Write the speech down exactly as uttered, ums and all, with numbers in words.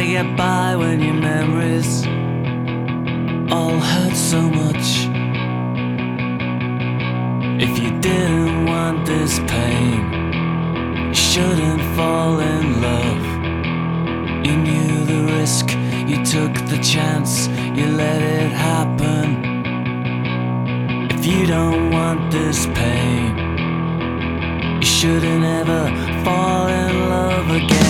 get by when your memories all hurt so much? If you didn't want this pain, you shouldn't fall in love. You knew the risk, you took the chance, you let it happen. If you don't want this pain, you shouldn't ever fall in love again.